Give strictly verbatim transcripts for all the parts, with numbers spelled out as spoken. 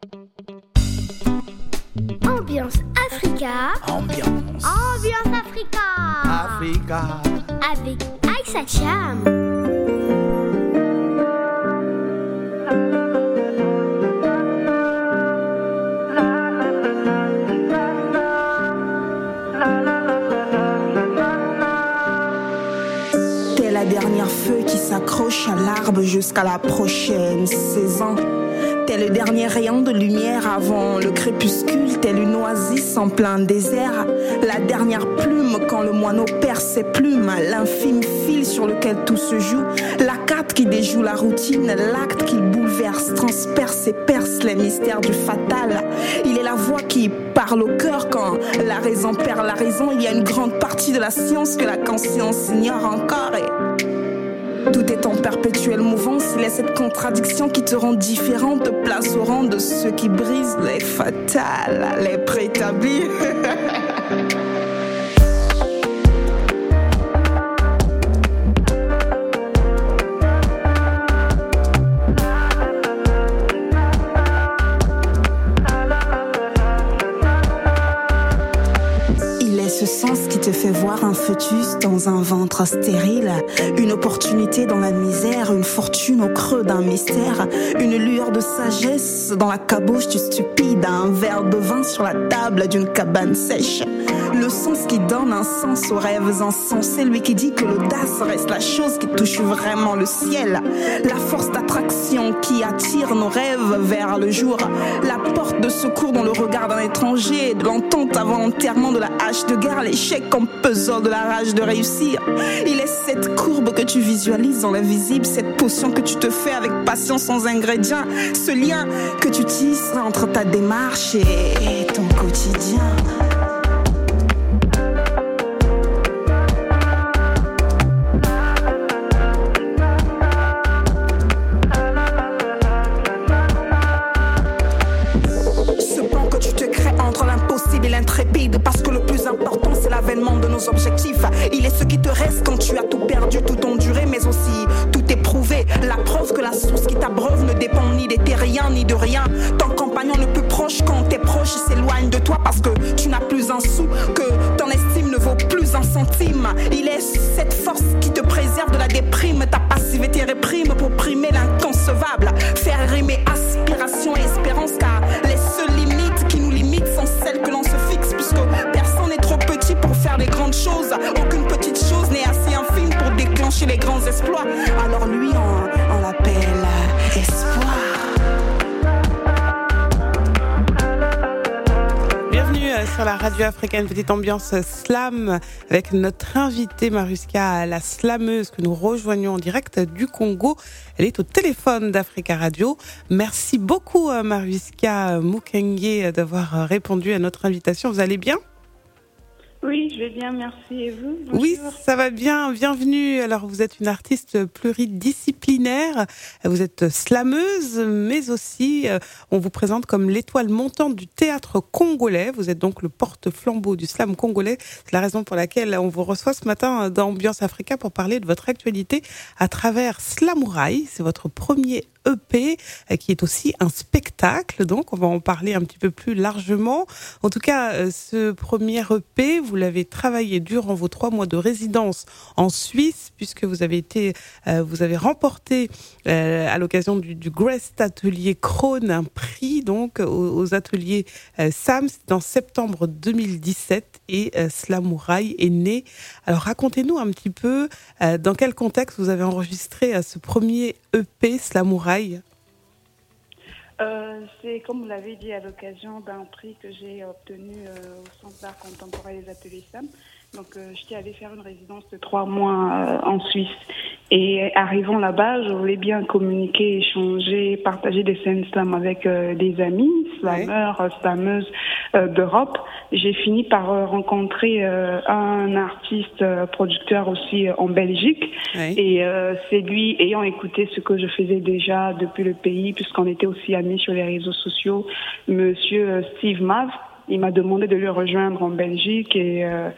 Ambiance Africa. Ambiance. Ambiance Africa. Africa. Avec Aïssa Cham. T'es la dernière feuille qui s'accroche à l'arbre jusqu'à la prochaine saison. T'es le dernier rayon de lumière avant le crépuscule. T'es une oasis en plein désert. La dernière plume quand le moineau perd ses plumes. L'infime fil sur lequel tout se joue. La carte qui déjoue la routine. L'acte qui bouleverse, transperce et perce les mystères du fatal. Il est la voix qui parle au cœur quand la raison perd la raison. Il y a une grande partie de la science que la conscience ignore encore. Et tout est en perpétuelle mouvance. Il est cette contradiction qui te rend différent, te place au rang de ceux qui brisent les fatales, les préétablis. Ce sens qui te fait voir un fœtus dans un ventre stérile, une opportunité dans la misère, une fortune au creux d'un mystère, une lueur de sagesse dans la caboche du stupide, un verre de vin sur la table d'une cabane sèche. Le sens qui donne un sens aux rêves insensés, lui qui dit que l'audace reste la chose qui touche vraiment le ciel, la force d'attraction qui attire nos rêves vers le jour, la porte de secours dans le regard d'un étranger, de l'entente avant l'enterrement de la hache de guerre, l'échec comme puzzle de la rage de réussir. Il est cette courbe que tu visualises dans l'invisible, cette potion que tu te fais avec patience sans ingrédients, ce lien que tu tisses entre ta démarche et ton quotidien. Intrépide, parce que le plus important c'est l'avènement de nos objectifs. Il est ce qui te reste quand tu as tout perdu, tout enduré, mais aussi tout éprouvé. La preuve que la source qui t'abreuve ne dépend ni des terriens ni de rien. Ton compagnon le plus proche quand tes proches s'éloignent de toi parce que tu n'as plus un sou, que ton estime ne vaut plus un centime. Il est cette force qui te préserve de la déprime. Ta passivité réprime pour primer l'inconcevable, faire rimer aspiration et espérance, car les seules limites qui nous limitent sont celles que l'on se fixe, puisque personne n'est trop petit pour faire les grandes choses. Aucune petite chose n'est assez infime pour déclencher les grands exploits. Alors lui, on, on l'appelle espoir. Bienvenue sur la radio africaine, petite ambiance slam avec notre invitée Mariska, la slameuse que nous rejoignons en direct du Congo. Elle est au téléphone d'Africa Radio. Merci beaucoup Mariska Mukenge d'avoir répondu à notre invitation. Vous allez bien ? Oui, je vais bien, merci. Et vous ? Bonjour. Oui, ça va bien. Bienvenue. Alors, vous êtes une artiste pluridisciplinaire. Vous êtes slameuse, mais aussi, on vous présente comme l'étoile montante du théâtre congolais. Vous êtes donc le porte-flambeau du slam congolais. C'est la raison pour laquelle on vous reçoit ce matin dans Ambiance Africa pour parler de votre actualité à travers Slamouraï. C'est votre premier E P qui est aussi un spectacle, donc on va en parler un petit peu plus largement. En tout cas, ce premier E P, vous l'avez travaillé durant vos trois mois de résidence en Suisse, puisque vous avez été, euh, vous avez remporté euh, à l'occasion du, du Grest Atelier Krone un prix donc aux, aux ateliers euh, Sams en septembre deux mille dix-sept et euh, Slamouraï est né. Alors racontez-nous un petit peu euh, dans quel contexte vous avez enregistré euh, ce premier E P Slamouraï. Euh, c'est comme vous l'avez dit à l'occasion d'un prix que j'ai obtenu euh, au Centre d'art contemporain des ateliers Sam. Donc euh, j'étais allée faire une résidence de trois mois euh, en Suisse. Et arrivant là-bas, je voulais bien communiquer, échanger, partager des scènes slam avec euh, des amis, slameurs, ouais. slameuses euh, d'Europe. J'ai fini par euh, rencontrer euh, un artiste euh, producteur aussi euh, en Belgique. Ouais. Et euh, c'est lui, ayant écouté ce que je faisais déjà depuis le pays, puisqu'on était aussi amis sur les réseaux sociaux, monsieur euh, Steve Mav. Il m'a demandé de le rejoindre en Belgique et euh,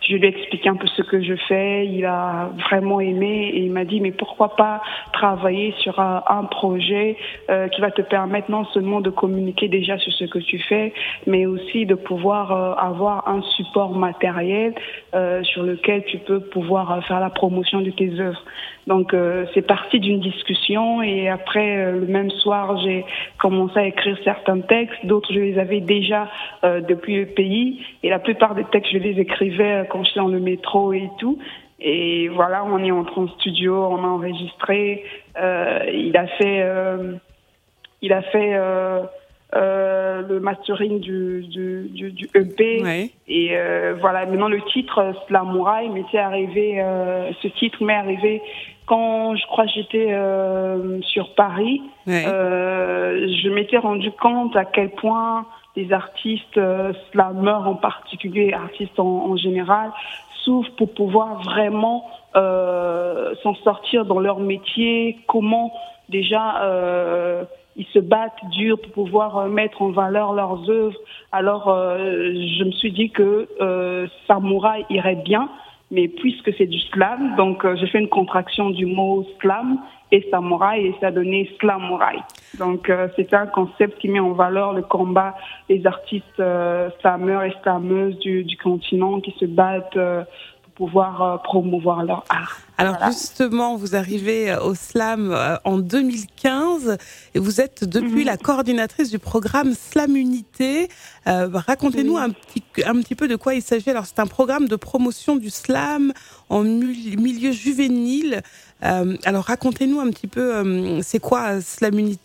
Je lui ai expliqué un peu ce que je fais. Il a vraiment aimé et il m'a dit mais pourquoi pas travailler sur un, un projet euh, qui va te permettre non seulement de communiquer déjà sur ce que tu fais, mais aussi de pouvoir euh, avoir un support matériel euh, sur lequel tu peux pouvoir euh, faire la promotion de tes œuvres. Donc euh, c'est parti d'une discussion et après euh, le même soir j'ai commencé à écrire certains textes, d'autres je les avais déjà euh, depuis le pays et la plupart des textes je les écrivais quand j'étais dans le métro et tout. Et voilà, on est entré en studio, on a enregistré. Euh, il a fait, euh, il a fait euh, euh, le mastering du, du, du, du E P. Ouais. Et euh, voilà, maintenant le titre Slamouraï m'était arrivé, euh, ce titre m'est arrivé quand je crois que j'étais euh, sur Paris. Ouais. Euh, je m'étais rendu compte à quel point les artistes euh, slameurs en particulier, artistes en, en général, souffrent pour pouvoir vraiment euh, s'en sortir dans leur métier, comment déjà euh, ils se battent dur pour pouvoir mettre en valeur leurs œuvres. Alors euh, je me suis dit que euh, Samouraï irait bien, mais puisque c'est du slam, donc euh, j'ai fait une contraction du mot slam et samouraï et ça a donné Slamouraï. Donc euh, c'est un concept qui met en valeur le combat des artistes euh, slameurs et slameuses du, du continent qui se battent euh, pour pouvoir euh, promouvoir leur art. Alors voilà. Justement, vous arrivez au slam euh, en deux mille quinze et vous êtes depuis mm-hmm. la coordinatrice du programme Slam Unité. Euh, racontez-nous oui. un, petit, un petit peu de quoi il s'agit. Alors c'est un programme de promotion du slam en milieu juvénile. Euh, alors racontez-nous un petit peu, euh, c'est quoi Slam Unité ?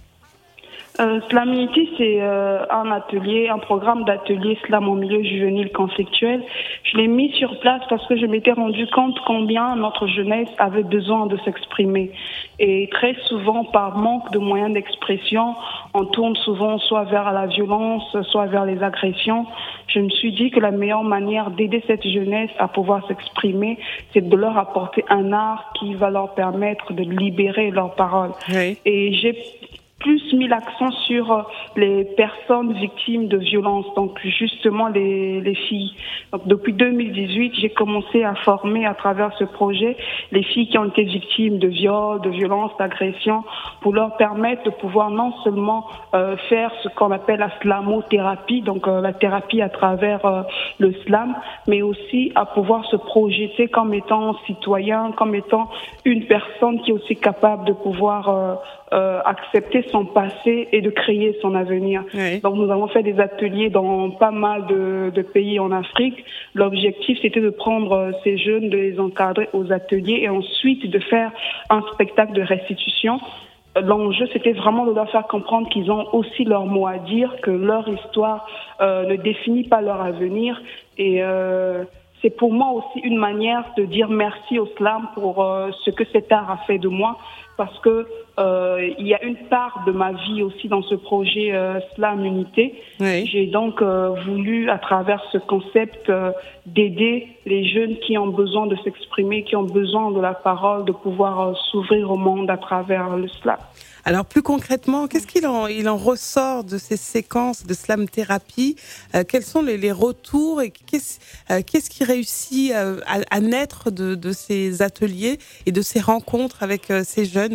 Euh, Slam Unity, c'est euh, un atelier, un programme d'atelier slam au milieu juvénile conflictuel. Je l'ai mis sur place parce que je m'étais rendu compte combien notre jeunesse avait besoin de s'exprimer. Et très souvent, par manque de moyens d'expression, on tourne souvent soit vers la violence, soit vers les agressions. Je me suis dit que la meilleure manière d'aider cette jeunesse à pouvoir s'exprimer, c'est de leur apporter un art qui va leur permettre de libérer leurs paroles. Oui. Et j'ai plus mis l'accent sur les personnes victimes de violences, donc justement les, les filles. Donc depuis deux mille dix-huit, j'ai commencé à former à travers ce projet les filles qui ont été victimes de viols, de violences, d'agressions, pour leur permettre de pouvoir non seulement euh, faire ce qu'on appelle la slamothérapie, donc euh, la thérapie à travers euh, le slam, mais aussi à pouvoir se projeter comme étant citoyen, comme étant une personne qui est aussi capable de pouvoir euh, Euh, accepter son passé et de créer son avenir. Oui. Donc nous avons fait des ateliers dans pas mal de, de pays en Afrique. L'objectif c'était de prendre ces jeunes, de les encadrer aux ateliers et ensuite de faire un spectacle de restitution. L'enjeu c'était vraiment de leur faire comprendre qu'ils ont aussi leur mot à dire, que leur histoire euh, ne définit pas leur avenir et euh, c'est pour moi aussi une manière de dire merci au slam pour euh, ce que cet art a fait de moi, parce que euh, il y a une part de ma vie aussi dans ce projet euh, Slam Unité. Oui. J'ai donc euh, voulu, à travers ce concept, euh, d'aider les jeunes qui ont besoin de s'exprimer, qui ont besoin de la parole, de pouvoir euh, s'ouvrir au monde à travers le slam. Alors plus concrètement, qu'est-ce qu'il en, il en ressort de ces séquences de slam thérapie ? euh, Quels sont les, les retours et qu'est-ce, euh, qu'est-ce qui réussit euh, à, à naître de, de ces ateliers et de ces rencontres avec euh, ces jeunes ?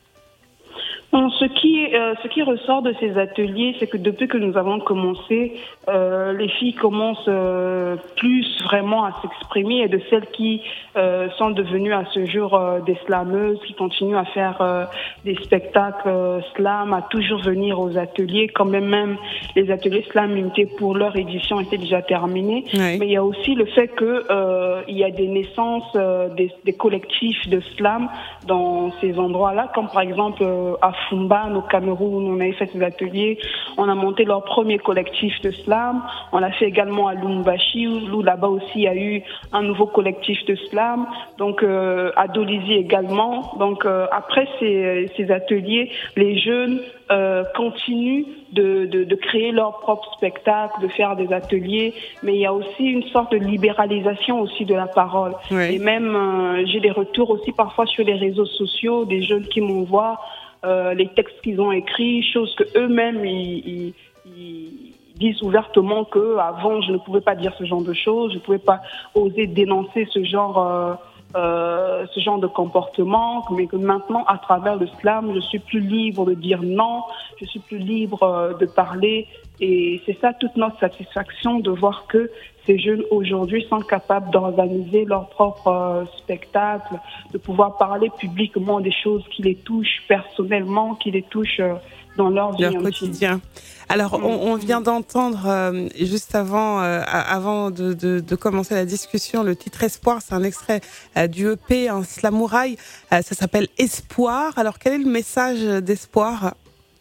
Bon, ce qui euh, ce qui ressort de ces ateliers, c'est que depuis que nous avons commencé, euh, les filles commencent euh, plus vraiment à s'exprimer, et de celles qui euh, sont devenues à ce jour euh, des slameuses, qui continuent à faire euh, des spectacles euh, slam, à toujours venir aux ateliers, quand même même les ateliers Slam Unité pour leur édition étaient déjà terminés. Oui. Mais il y a aussi le fait que euh, il y a des naissances euh, des, des collectifs de slam dans ces endroits-là, comme par exemple euh, à Fumban, au Cameroun, on avait fait des ateliers, on a monté leur premier collectif de slam, on l'a fait également à Lumbashi, où là-bas aussi il y a eu un nouveau collectif de slam, donc euh, à Dolisie également. Donc euh, après ces, ces ateliers, les jeunes euh, continuent de, de, de créer leur propre spectacle, de faire des ateliers, mais il y a aussi une sorte de libéralisation aussi de la parole. Oui. Et même euh, j'ai des retours aussi parfois sur les réseaux sociaux, des jeunes qui m'envoient Euh, les textes qu'ils ont écrits, choses que eux-mêmes ils, ils, ils disent ouvertement que avant je ne pouvais pas dire ce genre de choses, je ne pouvais pas oser dénoncer ce genre euh, euh, ce genre de comportement, mais que maintenant à travers le slam je suis plus libre de dire non, je suis plus libre euh, de parler, et c'est ça toute notre satisfaction de voir que ces jeunes aujourd'hui sont capables d'organiser leur propre euh, spectacle, de pouvoir parler publiquement des choses qui les touchent personnellement, qui les touchent euh, dans leur vie leur intime. quotidien. Alors, on, on vient d'entendre, euh, juste avant, euh, avant de, de, de commencer la discussion, le titre Espoir, c'est un extrait euh, du E P, un Slamouraï, euh, ça s'appelle Espoir. Alors, quel est le message d'espoir ?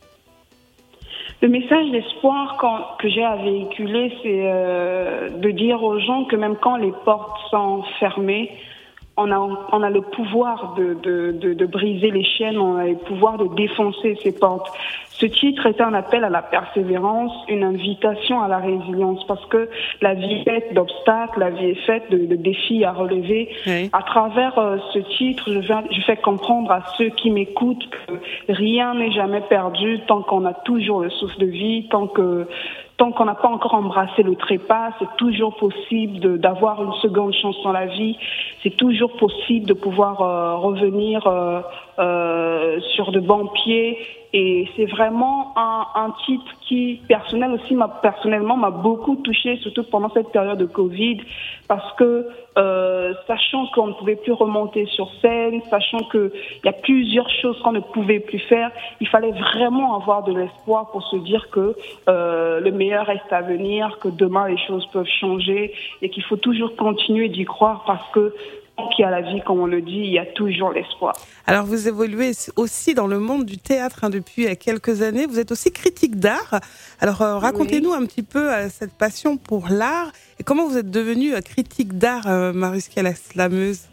Le message d'espoir quand, que j'ai à véhiculer, c'est euh, de dire aux gens que même quand les portes sont fermées, on a, on a le pouvoir de, de, de, de briser les chaînes, on a le pouvoir de défoncer ces portes. Ce titre est un appel à la persévérance, une invitation à la résilience, parce que la vie est faite d'obstacles, la vie est faite de, de défis à relever. Oui. À travers euh, ce titre, je, viens, je fais comprendre à ceux qui m'écoutent que rien n'est jamais perdu tant qu'on a toujours le souffle de vie, tant que Tant qu'on n'a pas encore embrassé le trépas, c'est toujours possible de, d'avoir une seconde chance dans la vie. C'est toujours possible de pouvoir euh, revenir euh, euh, sur de bons pieds. Et c'est vraiment un, un titre qui, personnel aussi, m'a, personnellement, m'a beaucoup touchée, surtout pendant cette période de Covid, parce que euh, sachant qu'on ne pouvait plus remonter sur scène, sachant qu'il y a plusieurs choses qu'on ne pouvait plus faire, il fallait vraiment avoir de l'espoir pour se dire que euh, le meilleur reste à venir, que demain les choses peuvent changer et qu'il faut toujours continuer d'y croire parce que tant qu'il y a la vie, comme on le dit, il y a toujours l'espoir. Alors, vous évoluez aussi dans le monde du théâtre hein, depuis quelques années. Vous êtes aussi critique d'art. Alors, euh, racontez-nous oui. un petit peu euh, cette passion pour l'art et comment vous êtes devenue euh, critique d'art, euh, Mariska la slameuse.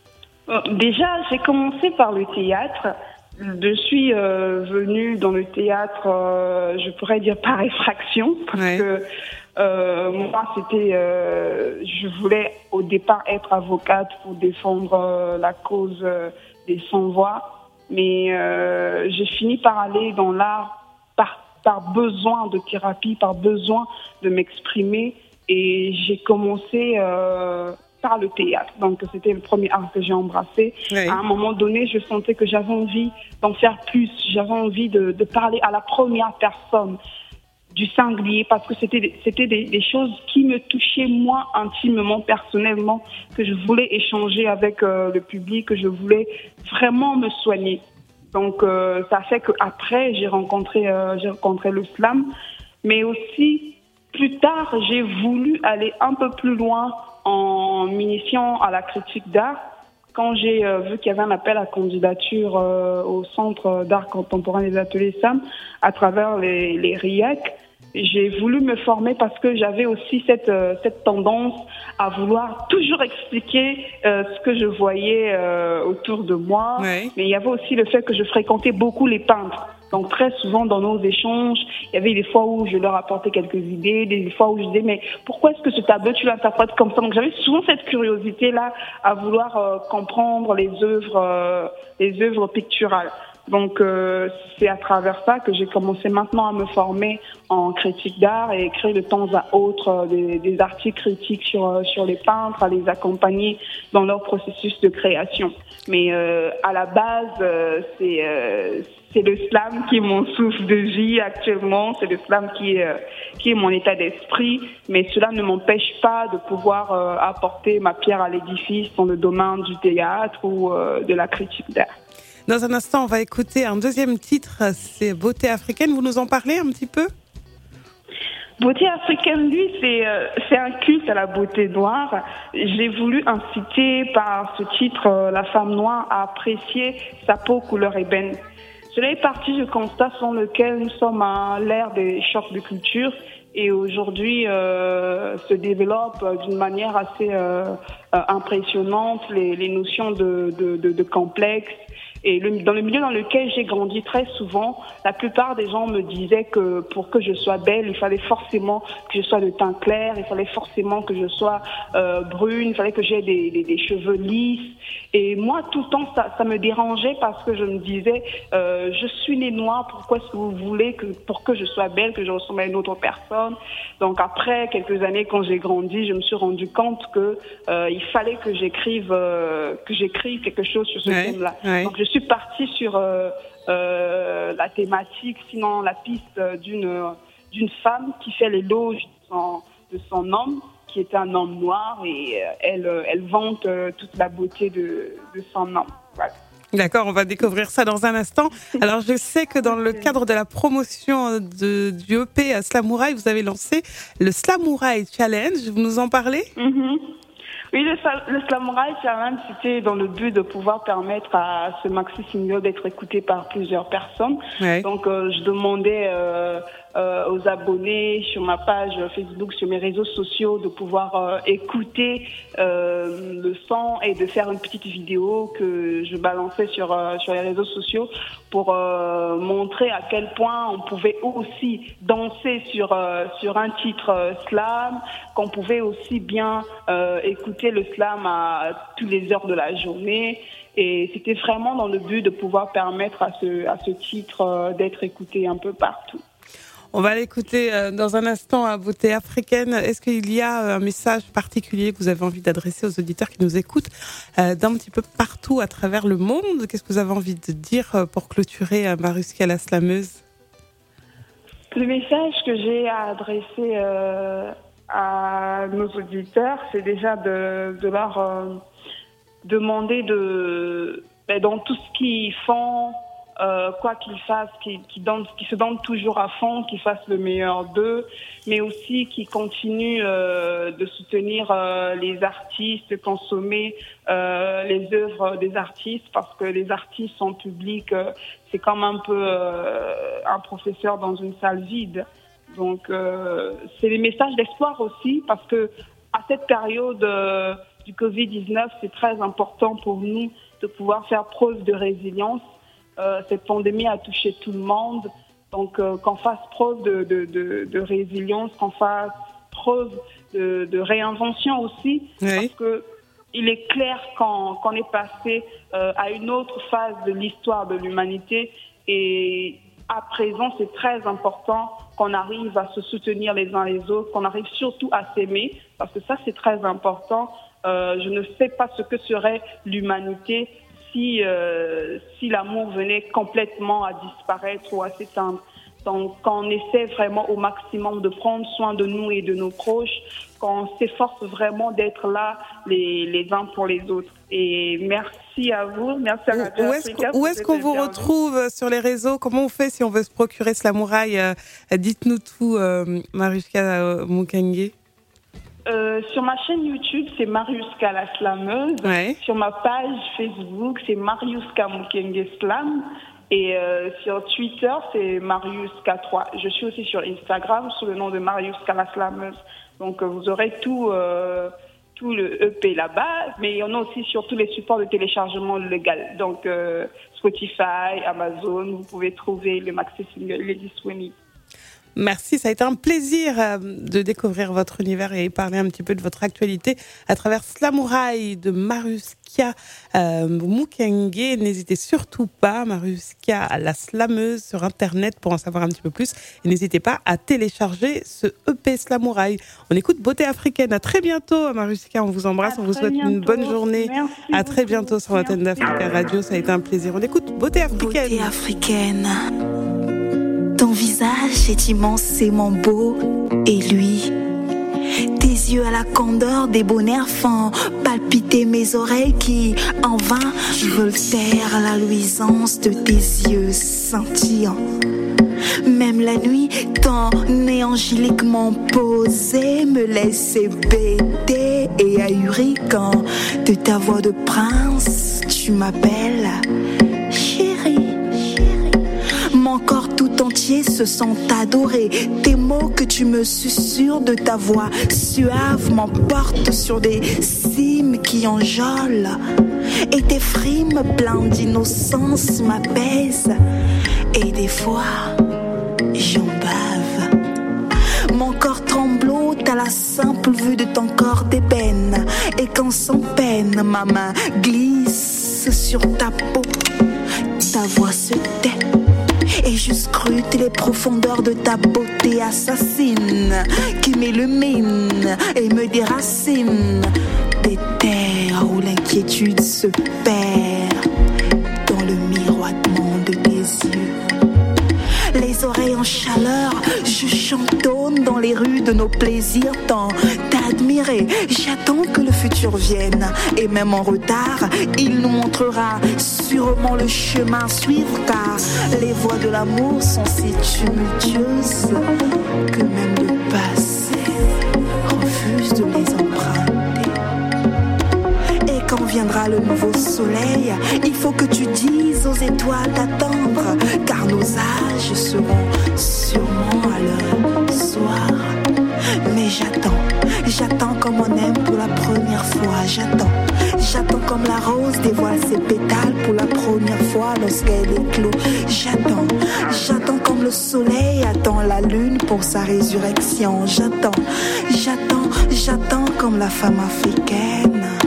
Déjà, j'ai commencé par le théâtre. Je suis euh, venue dans le théâtre, euh, je pourrais dire par effraction, parce ouais. que euh, moi, c'était, euh, je voulais au départ être avocate pour défendre euh, la cause euh, des sans-voix, mais euh, j'ai fini par aller dans l'art par, par besoin de thérapie, par besoin de m'exprimer, et j'ai commencé euh, par le théâtre. Donc, c'était le premier art que j'ai embrassé. Oui. À un moment donné, je sentais que j'avais envie d'en faire plus. J'avais envie de, de parler à la première personne du singulier parce que c'était, c'était des, des choses qui me touchaient moi intimement, personnellement, que je voulais échanger avec euh, le public, que je voulais vraiment me soigner. Donc, euh, ça fait qu'après, j'ai rencontré, euh, j'ai rencontré le slam, mais aussi, plus tard, j'ai voulu aller un peu plus loin en m'initiant à la critique d'art. Quand j'ai euh, vu qu'il y avait un appel à candidature euh, au Centre d'art contemporain des ateliers S A M à travers les, les R I A C, j'ai voulu me former parce que j'avais aussi cette, euh, cette tendance à vouloir toujours expliquer euh, ce que je voyais euh, autour de moi. Oui. Mais il y avait aussi le fait que je fréquentais beaucoup les peintres. Donc très souvent dans nos échanges, il y avait des fois où je leur apportais quelques idées, des fois où je disais mais pourquoi est-ce que ce tableau tu l'interprètes comme ça? Donc j'avais souvent cette curiosité-là à vouloir euh, comprendre les œuvres, euh, les œuvres picturales. Donc euh, c'est à travers ça que j'ai commencé maintenant à me former en critique d'art et écrire de temps à autre euh, des, des articles critiques sur euh, sur les peintres, à les accompagner dans leur processus de création. Mais euh, à la base, euh, c'est euh, c'est le slam qui est mon souffle de vie actuellement, c'est le slam qui est, euh, qui est mon état d'esprit, mais cela ne m'empêche pas de pouvoir euh, apporter ma pierre à l'édifice dans le domaine du théâtre ou euh, de la critique d'art. Dans un instant, on va écouter un deuxième titre, c'est Beauté africaine. Vous nous en parlez un petit peu ? Beauté africaine, lui, c'est, euh, c'est un culte à la beauté noire. J'ai voulu inciter par ce titre euh, la femme noire à apprécier sa peau couleur ébène. Cela est parti du constat selon lequel nous sommes à l'ère des chocs de culture et aujourd'hui euh, se développent d'une manière assez euh, euh, impressionnante les, les notions de, de, de, de complexe Et le, dans le milieu dans lequel j'ai grandi très souvent, la plupart des gens me disaient que pour que je sois belle, il fallait forcément que je sois de teint clair, il fallait forcément que je sois euh, brune, il fallait que j'aie des, des, des cheveux lisses. Et moi, tout le temps, ça, ça me dérangeait parce que je me disais, euh, je suis née noire, pourquoi est-ce que vous voulez que pour que je sois belle, que je ressemble à une autre personne? Donc après quelques années, quand j'ai grandi, je me suis rendu compte que euh, il fallait que j'écrive, euh, que j'écrive quelque chose sur ce ouais, thème-là. ouais. Donc je suis partie sur euh, euh, la thématique, sinon la piste d'une d'une femme qui fait l'éloge de son, de son homme, qui était un homme noir, et euh, elle, elle vante euh, toute la beauté de, de son homme. Voilà. D'accord, on va découvrir ça dans un instant. Alors, je sais que dans le cadre de la promotion de, du E P Slamouraï, vous avez lancé le Slamouraï Challenge. Vous nous en parlez? Mm-hmm. Oui, le, le Slamouraï Challenge, c'était dans le but de pouvoir permettre à ce maxi single d'être écouté par plusieurs personnes. Ouais. Donc, euh, je demandais euh, euh, aux abonnés sur ma page Facebook, sur mes réseaux sociaux, de pouvoir euh, écouter euh, le son et de faire une petite vidéo que je balançais sur euh, sur les réseaux sociaux pour euh, montrer à quel point on pouvait aussi danser sur euh, sur un titre euh, slam, qu'on pouvait aussi bien euh, écouter le slam à toutes les heures de la journée. Et c'était vraiment dans le but de pouvoir permettre à ce, à ce titre euh, d'être écouté un peu partout. On va l'écouter euh, dans un instant à Beauté africaine. Est-ce qu'il y a un message particulier que vous avez envie d'adresser aux auditeurs qui nous écoutent euh, d'un petit peu partout à travers le monde? Qu'est-ce que vous avez envie de dire euh, pour clôturer euh, Maruska la slameuse? Le message que j'ai à adresser euh, à nos auditeurs, c'est déjà de, de leur euh, demander de, ben, dans tout ce qu'ils font, euh, quoi qu'ils fassent, qu'ils, qu'ils, donnent, qu'ils se donnent toujours à fond, qu'ils fassent le meilleur d'eux, mais aussi qu'ils continuent euh, de soutenir euh, les artistes, consommer euh, les œuvres des artistes, parce que les artistes en public, euh, c'est comme un peu euh, un professeur dans une salle vide. Donc, euh, c'est des messages d'espoir aussi, parce que à cette période euh, du covid dix-neuf, c'est très important pour nous de pouvoir faire preuve de résilience. Euh, cette pandémie a touché tout le monde, donc euh, qu'on fasse preuve de, de, de, de résilience, qu'on fasse preuve de, de réinvention aussi, oui. Parce que il est clair qu'on, qu'on est passé euh, à une autre phase de l'histoire de l'humanité, et à présent, c'est très important qu'on arrive à se soutenir les uns les autres, qu'on arrive surtout à s'aimer, parce que ça, c'est très important. Euh, je ne sais pas ce que serait l'humanité si, euh, si l'amour venait complètement à disparaître ou à s'éteindre. Donc, qu'on essaie vraiment au maximum de prendre soin de nous et de nos proches, qu'on s'efforce vraiment d'être là les, les uns pour les autres. Et merci à vous, merci à Radio Où est-ce, Africa. où est-ce qu'on vous retrouve sur les réseaux? Comment on fait si on veut se procurer Slamouraï? euh, Dites-nous tout, euh, Maruska euh, Mukenge. Euh, sur ma chaîne YouTube, c'est Maruska la slameuse. Ouais. Sur ma page Facebook, c'est Maruska Mukenge Slam. Et euh, sur Twitter, c'est Maruska trois. Je suis aussi sur Instagram sous le nom de Maruska la slameuse. Donc euh, vous aurez tout, euh, tout le E P là-bas, mais il y en a aussi sur tous les supports de téléchargement légal. Donc euh, Spotify, Amazon, vous pouvez trouver le maxi single, il est disponible. Merci, ça a été un plaisir de découvrir votre univers et parler un petit peu de votre actualité à travers Slamouraï de Maruska euh, Mukenge. N'hésitez surtout pas, Maruska la slameuse sur Internet pour en savoir un petit peu plus. Et n'hésitez pas à télécharger ce E P Slamouraï. On écoute Beauté africaine. À très bientôt, Maruska. On vous embrasse, à on vous souhaite bientôt. une bonne journée. Merci à très beaucoup. bientôt sur l'antenne d'Africa Radio. Ça a été un plaisir. On écoute Beauté africaine. Beauté africaine. Ton visage est immensément beau, et lui, tes yeux à la candeur des bonheurs font palpiter mes oreilles qui, en vain, veulent taire la luisance de tes yeux scintillants. Même la nuit, ton nez angéliquement posé me laisse bêter et ahuri quand, de ta voix de prince, tu m'appelles chérie. Mon corps tout monde entier se sent adoré. Tes mots que tu me susurres de ta voix suave m'emportent sur des cimes qui enjolent. Et tes frimes pleines d'innocence m'apaisent. Et des fois, j'en bave. Mon corps tremblote à la simple vue de ton corps d'ébène. Et quand sans peine ma main glisse sur ta peau, ta voix se tait. Et je scrute les profondeurs de ta beauté assassine qui m'illumine et me déracine des terres où l'inquiétude se perd dans le miroitement de tes yeux. Les oreilles en chaleur, je chantonne dans les rues de nos plaisirs tant t'admirer. J'attends que le futur vienne et même en retard, il nous montrera sûrement le chemin à suivre car les voies de l'amour sont si tumultueuses que même le passé refuse de les emprunter. Et quand viendra le nouveau soleil, il faut que tu dises aux étoiles d'attendre car nos âges seront sûrement à leur soir. Mais j'attends, j'attends comme on aime pour la première fois. J'attends, j'attends comme la rose dévoile ses pétales pour la première fois lorsqu'elle éclot. J'attends, j'attends comme le soleil attend la lune pour sa résurrection. J'attends, j'attends, j'attends comme la femme africaine